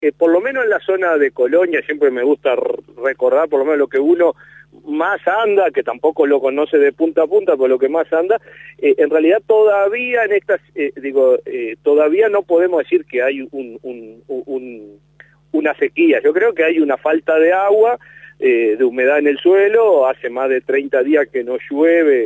por lo menos en la zona de Colonia, siempre me gusta recordar por lo menos lo que uno más anda, que tampoco lo conoce de punta a punta, pero lo que más anda, en realidad todavía en estas, todavía no podemos decir que hay una sequía. Yo creo que hay una falta de agua, de humedad en el suelo, hace más de 30 días que no llueve,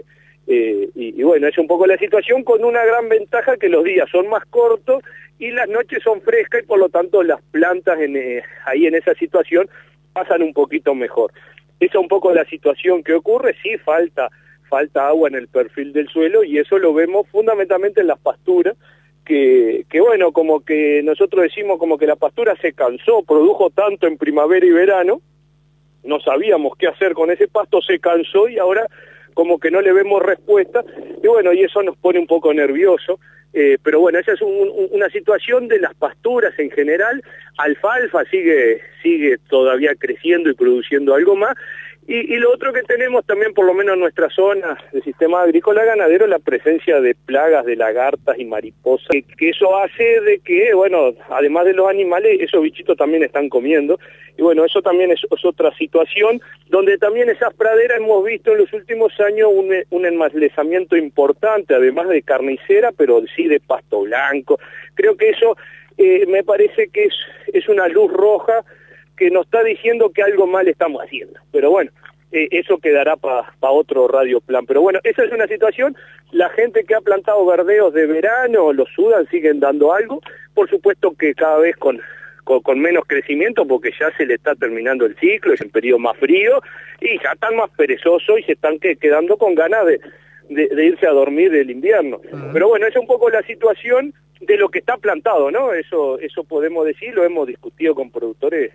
y bueno, es un poco la situación, con una gran ventaja que los días son más cortos y las noches son frescas, y por lo tanto las plantas ahí en esa situación pasan un poquito mejor. Esa es un poco la situación que ocurre. Sí, falta agua en el perfil del suelo, y eso lo vemos fundamentalmente en las pasturas, que bueno, como que nosotros decimos como que la pastura se cansó, produjo tanto en primavera y verano, no sabíamos qué hacer con ese pasto, se cansó y ahora como que no le vemos respuesta, y bueno, y eso nos pone un poco nervioso. Pero bueno, esa es una situación de las pasturas en general. Alfalfa sigue todavía creciendo y produciendo algo más, y lo otro que tenemos también, por lo menos en nuestra zona del sistema agrícola ganadero, la presencia de plagas de lagartas y mariposas, que eso hace de que, bueno, además de los animales, esos bichitos también están comiendo, y bueno, eso también es otra situación, donde también esas praderas hemos visto en los últimos años un enmalezamiento importante, además de carnicera, pero sí de pasto blanco. Creo que eso me parece que es una luz roja que nos está diciendo que algo mal estamos haciendo. Pero bueno, eso quedará para otro radioplan. Pero bueno, esa es una situación. La gente que ha plantado verdeos de verano, los sudan, siguen dando algo. Por supuesto que cada vez con menos crecimiento, porque ya se le está terminando el ciclo, es un periodo más frío, y ya están más perezosos y se están quedando con ganas de irse a dormir del invierno. Pero bueno, esa es un poco la situación de lo que está plantado, ¿no? Eso podemos decir, lo hemos discutido con productores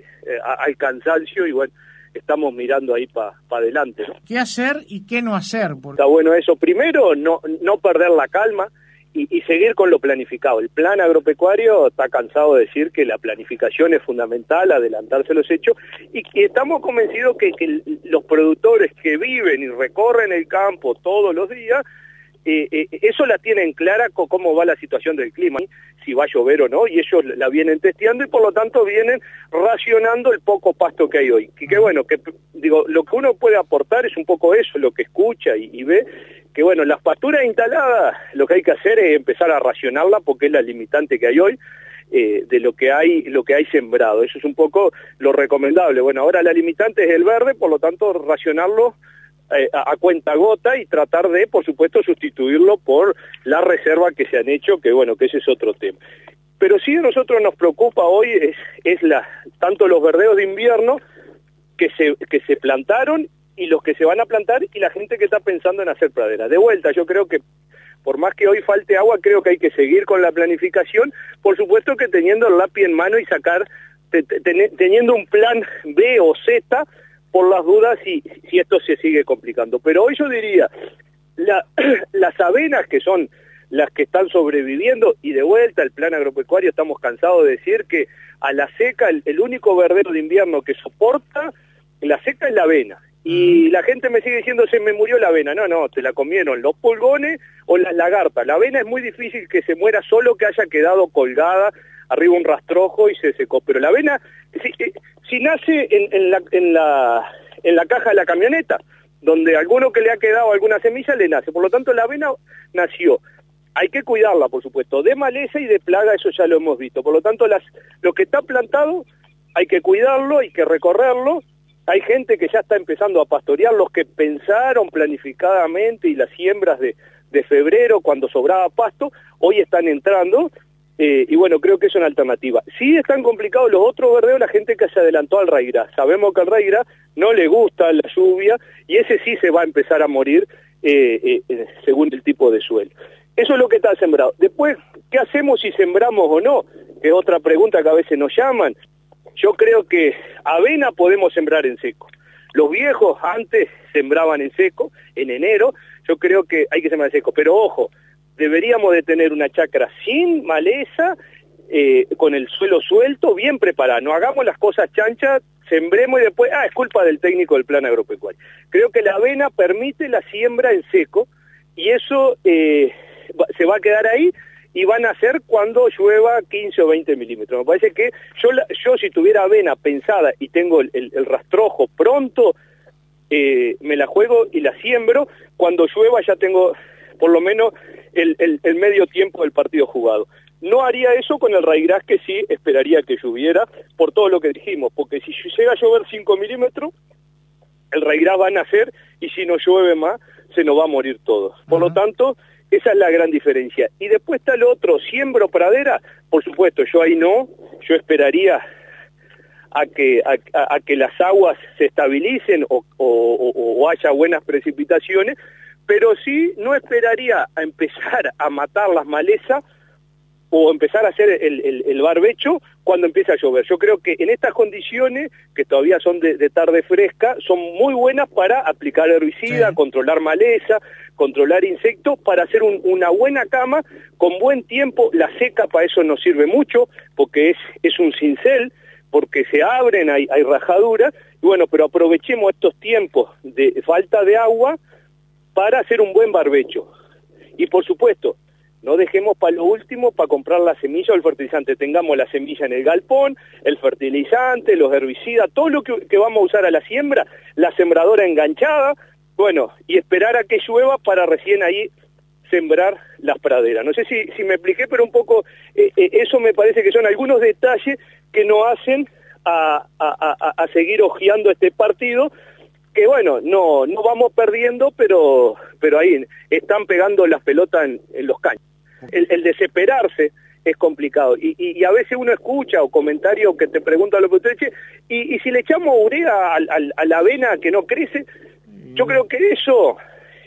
al cansancio, y bueno, estamos mirando ahí para adelante, ¿no? ¿Qué hacer y qué no hacer? Está bueno eso. Primero, no perder la calma y seguir con lo planificado. El plan agropecuario está cansado de decir que la planificación es fundamental, adelantarse los hechos, y estamos convencidos que los productores que viven y recorren el campo todos los días, eso la tienen clara cómo va la situación del clima, si va a llover o no, y ellos la vienen testeando, y por lo tanto vienen racionando el poco pasto que hay hoy. Que bueno, que digo, lo que uno puede aportar es un poco eso, lo que escucha y ve, que bueno, las pasturas instaladas, lo que hay que hacer es empezar a racionarla, porque es la limitante que hay hoy, de lo que hay sembrado. Eso es un poco lo recomendable. Bueno, ahora la limitante es el verde, por lo tanto racionarlo a cuenta gota, y tratar de, por supuesto, sustituirlo por la reserva que se han hecho, que bueno, que ese es otro tema. Pero sí a nosotros nos preocupa hoy es tanto los verdeos de invierno que se plantaron, y los que se van a plantar, y la gente que está pensando en hacer pradera. De vuelta, yo creo que por más que hoy falte agua, creo que hay que seguir con la planificación, por supuesto que teniendo el lápiz en mano y teniendo un plan B o Z, por las dudas si esto se sigue complicando. Pero hoy yo diría, las avenas, que son las que están sobreviviendo, y de vuelta el plan agropecuario, estamos cansados de decir que a la seca, el único verdeo de invierno que soporta la seca es la avena. Y la gente me sigue diciendo, se me murió la avena. No, te la comieron los pulgones o las lagartas. La avena es muy difícil que se muera, solo que haya quedado colgada arriba un rastrojo y se secó. Pero la avena, si nace en la caja de la camioneta, donde a alguno que le ha quedado alguna semilla le nace. Por lo tanto, la avena nació. Hay que cuidarla, por supuesto, de maleza y de plaga, eso ya lo hemos visto. Por lo tanto, lo que está plantado hay que cuidarlo, hay que recorrerlo. Hay gente que ya está empezando a pastorear, los que pensaron planificadamente, y las siembras de febrero, cuando sobraba pasto, hoy están entrando, y bueno, creo que es una alternativa. Sí están complicados los otros verdeos, la gente que se adelantó al raigras. Sabemos que al raigras no le gusta la lluvia, y ese sí se va a empezar a morir según el tipo de suelo. Eso es lo que está sembrado. Después, ¿qué hacemos si sembramos o no? Que es otra pregunta que a veces nos llaman. Yo creo que avena podemos sembrar en seco. Los viejos antes sembraban en seco, en enero. Yo creo que hay que sembrar en seco. Pero ojo, deberíamos de tener una chacra sin maleza, con el suelo suelto, bien preparado. No hagamos las cosas chanchas, sembremos y después, es culpa del técnico del plan agropecuario. Creo que la avena permite la siembra en seco, y eso se va a quedar ahí. y van a ser cuando llueva 15 o 20 milímetros. Me parece que yo si tuviera avena pensada y tengo el rastrojo pronto, me la juego y la siembro. Cuando llueva ya tengo por lo menos el medio tiempo del partido jugado. No haría eso con el raigras, que sí esperaría que lloviera, por todo lo que dijimos, porque si llega a llover 5 milímetros, el raigras va a nacer, y si no llueve más, se nos va a morir todo. Por lo tanto, esa es la gran diferencia. Y después está lo otro, siembro pradera, por supuesto, yo ahí no, yo esperaría a que las aguas se estabilicen o haya buenas precipitaciones, pero sí no esperaría a empezar a matar las malezas o empezar a hacer el barbecho cuando empiece a llover. Yo creo que en estas condiciones, que todavía son de tarde fresca, son muy buenas para aplicar herbicida, sí, controlar maleza, controlar insectos, para hacer una buena cama con buen tiempo. La seca para eso nos sirve mucho, porque es un cincel, porque se abren, hay rajaduras, y bueno, pero aprovechemos estos tiempos de falta de agua para hacer un buen barbecho. Y por supuesto, no dejemos para lo último para comprar la semilla o el fertilizante. Tengamos la semilla en el galpón, el fertilizante, los herbicidas, todo lo que vamos a usar a la siembra, la sembradora enganchada, bueno, y esperar a que llueva para recién ahí sembrar las praderas. No sé si me expliqué, pero un poco eso me parece que son algunos detalles que nos hacen a seguir hojeando este partido, que bueno, no vamos perdiendo, pero ahí están pegando las pelotas en los caños. El desesperarse es complicado, y a veces uno escucha o comentarios que te preguntan a los productores, y si le echamos urea a la avena que no crece, yo creo que eso,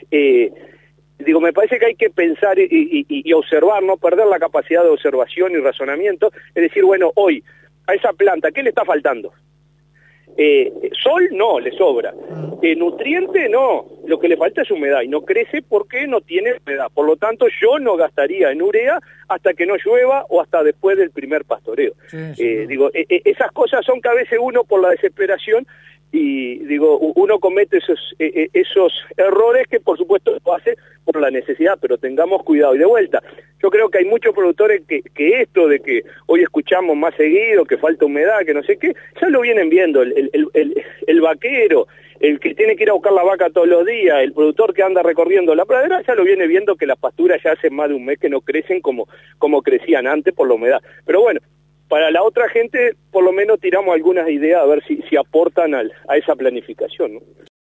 me parece que hay que pensar y observar, no perder la capacidad de observación y razonamiento, es decir, bueno, hoy, a esa planta, ¿qué le está faltando? Sol no, le sobra. Nutriente no, lo que le falta es humedad, y no crece porque no tiene humedad. Por lo tanto, yo no gastaría en urea hasta que no llueva o hasta después del primer pastoreo. Esas cosas son que a veces uno, por la desesperación, uno comete esos errores que por supuesto lo hace por la necesidad, pero tengamos cuidado. Y de vuelta, yo creo que hay muchos productores que esto de que hoy escuchamos más seguido, que falta humedad, que no sé qué, ya lo vienen viendo. El vaquero, el que tiene que ir a buscar la vaca todos los días, el productor que anda recorriendo la pradera, ya lo viene viendo, que las pasturas ya hace más de un mes que no crecen como crecían antes por la humedad. Pero bueno, para la otra gente, por lo menos tiramos algunas ideas a ver si aportan a esa planificación, ¿no?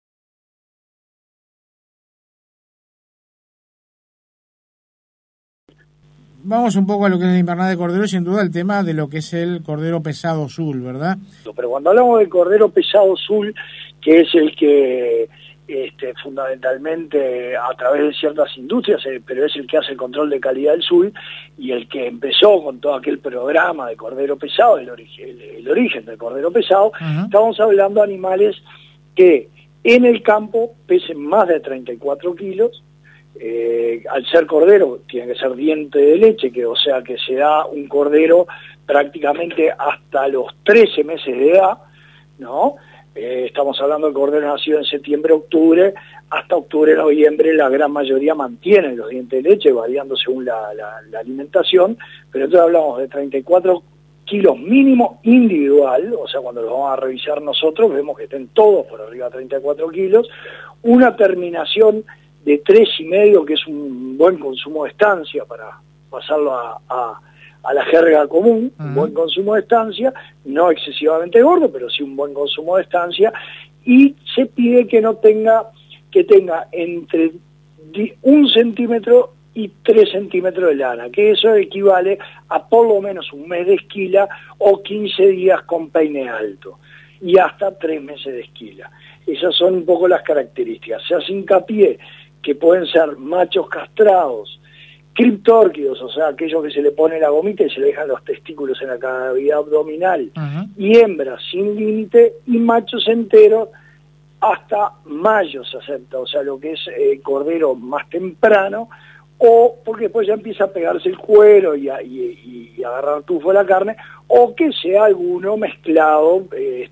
Vamos un poco a lo que es la invernada de cordero, sin duda el tema de lo que es el cordero pesado azul, ¿verdad? Pero cuando hablamos del cordero pesado azul, que es el que fundamentalmente a través de ciertas industrias, pero es el que hace el control de calidad del sul, y el que empezó con todo aquel programa de cordero pesado, el origen del cordero pesado, estamos hablando de animales que en el campo pesen más de 34 kilos, al ser cordero tiene que ser diente de leche, o sea que se da un cordero prácticamente hasta los 13 meses de edad, ¿no? Estamos hablando de cordero nacido en septiembre, octubre, hasta octubre, noviembre, la gran mayoría mantienen los dientes de leche, variando según la alimentación, pero entonces hablamos de 34 kilos mínimo individual, o sea, cuando los vamos a revisar nosotros, vemos que estén todos por arriba de 34 kilos, una terminación de 3,5, que es un buen consumo de estancia para pasarlo a la jerga común, un buen consumo de estancia, no excesivamente gordo, pero sí un buen consumo de estancia, y se pide que tenga entre 1 centímetro y 3 centímetros de lana, que eso equivale a por lo menos un mes de esquila o 15 días con peine alto, y hasta 3 meses de esquila. Esas son un poco las características. Se hace hincapié que pueden ser machos castrados, criptórquidos, o sea, aquellos que se le pone la gomita y se le dejan los testículos en la cavidad abdominal, y hembras sin límite, y machos enteros hasta mayo se acepta, o sea, lo que es cordero más temprano, o porque después ya empieza a pegarse el cuero y agarrar tufo de la carne, o que sea alguno mezclado,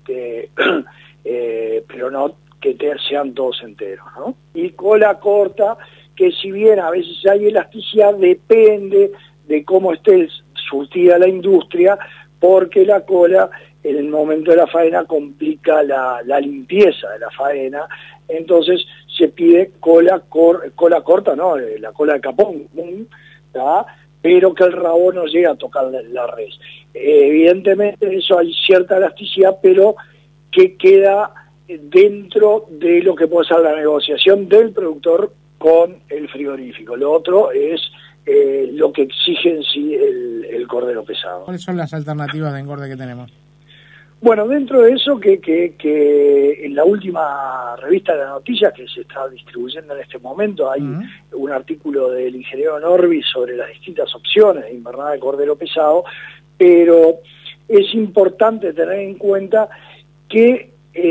pero no que sean todos enteros, ¿no? Y cola corta, que si bien a veces hay elasticidad, depende de cómo esté surtida la industria, porque la cola en el momento de la faena complica la limpieza de la faena, entonces se pide cola corta, no, la cola de capón, ¿tá? Pero que el rabo no llegue a tocar la res. Evidentemente eso hay cierta elasticidad, pero que queda dentro de lo que puede ser la negociación del productor con el frigorífico. Lo otro es lo que exige en sí el cordero pesado. ¿Cuáles son las alternativas de engorde que tenemos? Bueno, dentro de eso que en la última revista de las noticias que se está distribuyendo en este momento hay un artículo del ingeniero Norby sobre las distintas opciones de invernada de cordero pesado, pero es importante tener en cuenta que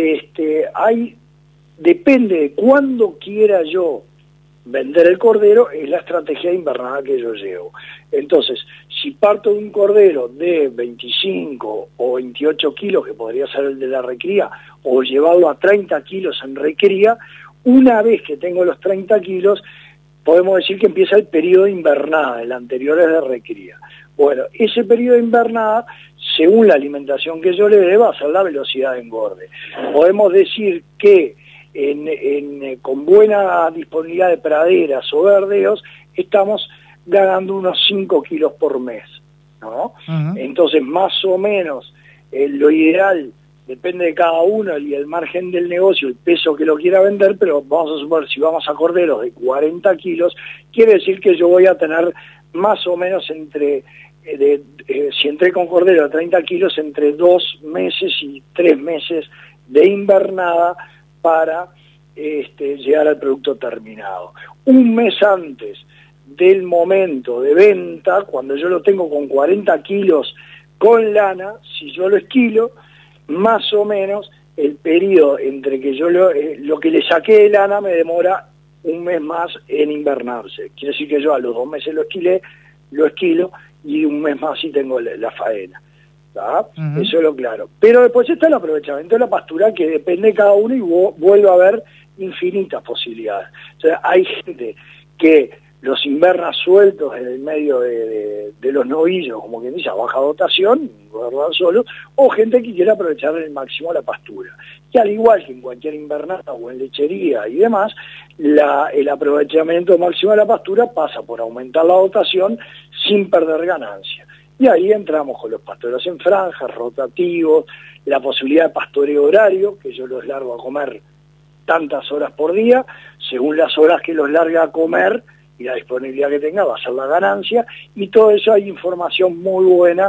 depende de cuándo quiera yo vender el cordero, es la estrategia de invernada que yo llevo. Entonces, si parto de un cordero de 25 o 28 kilos, que podría ser el de la recría, o llevarlo a 30 kilos en recría, una vez que tengo los 30 kilos, podemos decir que empieza el periodo de invernada, el anterior es de recría. Bueno, ese periodo de invernada, según la alimentación que yo le dé, va a ser la velocidad de engorde. Podemos decir que con buena disponibilidad de praderas o verdeos, estamos ganando unos 5 kilos por mes, ¿no? Entonces, más o menos, lo ideal, depende de cada uno y el margen del negocio, el peso que lo quiera vender, pero vamos a suponer, si vamos a corderos de 40 kilos, quiere decir que yo voy a tener más o menos si entré con cordero de 30 kilos, entre 2 meses y 3 meses de invernada, para llegar al producto terminado. Un mes antes del momento de venta, cuando yo lo tengo con 40 kilos con lana, si yo lo esquilo, más o menos el periodo entre que yo lo que le saqué de lana me demora un mes más en invernarse. Quiere decir que yo a los 2 meses lo esquilo y un mes más sí tengo la faena. Eso es lo claro. Pero después está el aprovechamiento de la pastura, que depende de cada uno y vuelve a haber infinitas posibilidades. O sea, hay gente que los inverna sueltos en el medio de los novillos, como quien dice, a baja dotación, guardan solo, o gente que quiere aprovechar al máximo la pastura. Y al igual que en cualquier invernada o en lechería y demás, el aprovechamiento máximo de la pastura pasa por aumentar la dotación sin perder ganancia. Y ahí entramos con los pastoreos en franjas, rotativos, la posibilidad de pastoreo horario, que yo los largo a comer tantas horas por día, según las horas que los larga a comer y la disponibilidad que tenga va a ser la ganancia, y todo eso hay información muy buena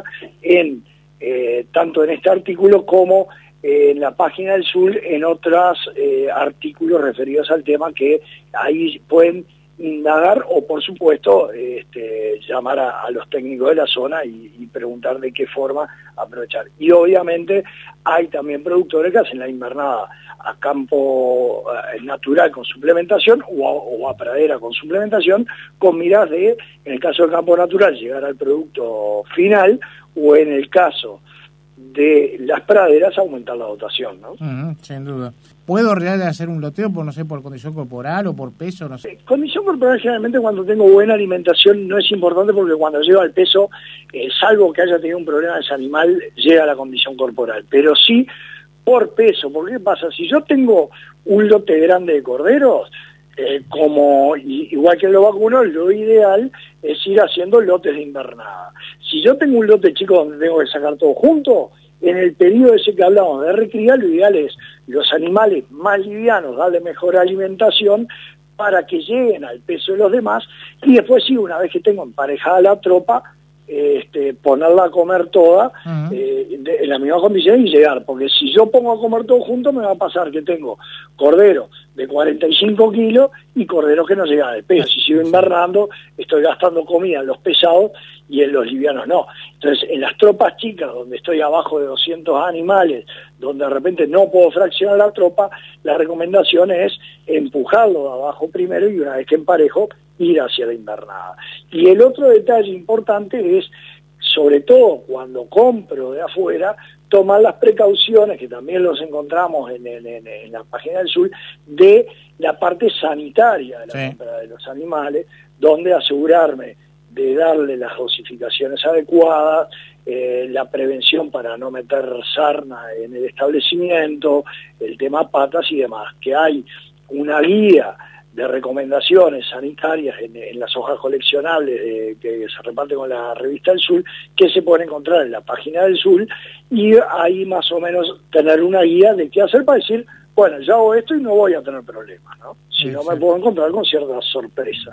tanto en este artículo como en la página del SUL, en otros artículos referidos al tema que ahí pueden indagar o, por supuesto, llamar a los técnicos de la zona y preguntar de qué forma aprovechar. Y obviamente hay también productores que hacen la invernada a campo natural con suplementación o a pradera con suplementación, con miras de, en el caso del campo natural, llegar al producto final, o en el caso de las praderas aumentar la dotación, ¿no? Sin duda. ¿Puedo realmente hacer un loteo por, no sé, por condición corporal o por peso? No sé. Condición corporal generalmente cuando tengo buena alimentación no es importante, porque cuando llega al peso, salvo que haya tenido un problema ese animal, llega a la condición corporal. Pero sí por peso, porque ¿qué pasa? Si yo tengo un lote grande de corderos, igual que en lo vacuno, lo ideal es ir haciendo lotes de invernada. Si yo tengo un lote chico donde tengo que sacar todo junto, en el periodo ese que hablamos de recría, lo ideal es los animales más livianos, darle mejor alimentación para que lleguen al peso de los demás, y después sí, una vez que tengo emparejada la tropa, ponerla a comer toda en la misma condición y llegar, porque si yo pongo a comer todo junto me va a pasar que tengo cordero de 45 kilos y corderos que no llegan al peso. Si sigo invernando, estoy gastando comida en los pesados y en los livianos no. Entonces, en las tropas chicas, donde estoy abajo de 200 animales, donde de repente no puedo fraccionar la tropa, la recomendación es empujarlo de abajo primero, y una vez que emparejo, ir hacia la invernada. Y el otro detalle importante es, sobre todo cuando compro de afuera, tomar las precauciones, que también los encontramos en la página del SUL, de la parte sanitaria de la compra de los animales, donde asegurarme de darle las dosificaciones adecuadas, la prevención para no meter sarna en el establecimiento, el tema patas y demás, que hay una guía de recomendaciones sanitarias en las hojas coleccionables que se reparten con la revista del SUL, que se pueden encontrar en la página del SUL, y ahí más o menos tener una guía de qué hacer para decir, bueno, yo hago esto y no voy a tener problemas, ¿no? Si no me puedo encontrar con ciertas sorpresas.